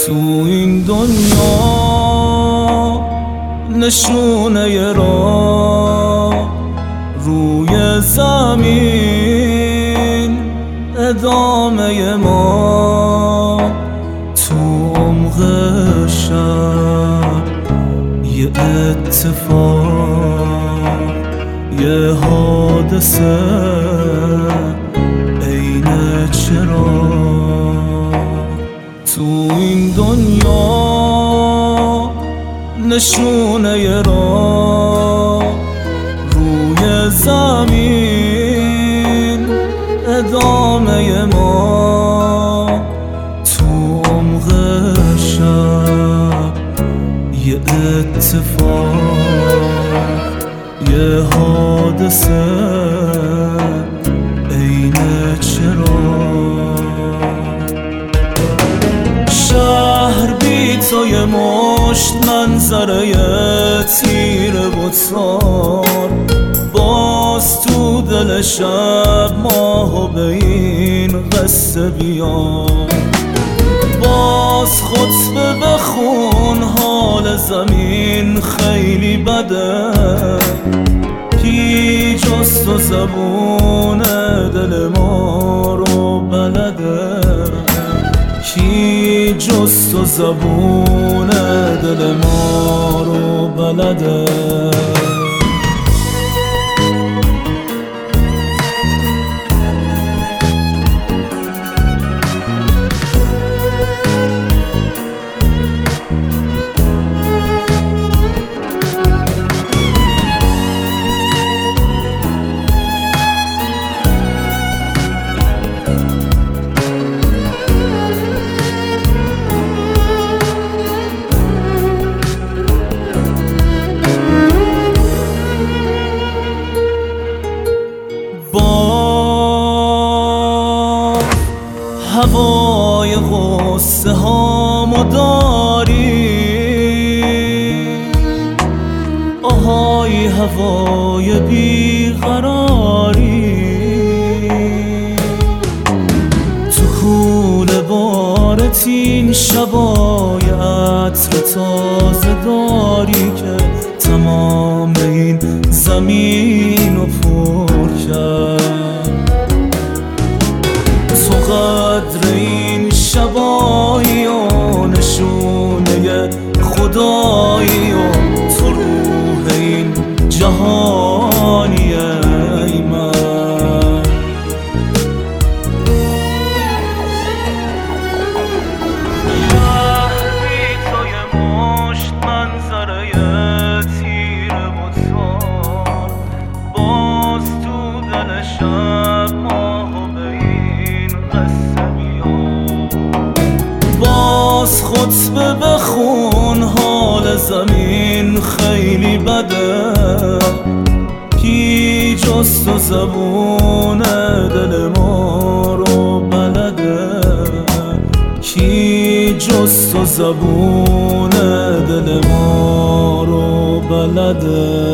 تو این دنیا نشونه راه روی زمین ادامه ما تو عمق شب یه اتفاق یه حادثه عین چراغ تو این دنیا نشونه راه روی زمین ادامه ما تو عمق شب یه اتفاق یه حادثه عین چراغ شهر بی تو یه مشت منظره تیره و تار باز تو دل شب ماهو به این قصه بیار باز خطبه بخون حال زمین خیلی بده کی جز تو زبون دل ما رو بلده کی جز تو زبون دل ما رو بلده هوای غصه هامو داری آهای هوای بیقراری تو کوله بارت این شبای عطر تازه داری که تمام این زمین رو پر کرد تو قدر این شبایی و نشونه خدایی و تو روح این جهانی ای من شهر بی تو یه مشت منظره تیره و تار باز تو دل شب ماهو به این قصه بیار باز خطبه بخون حال زمین خیلی بده کی جز تو زبون دل ما رو بلده کی جز تو زبون دل ما رو بلده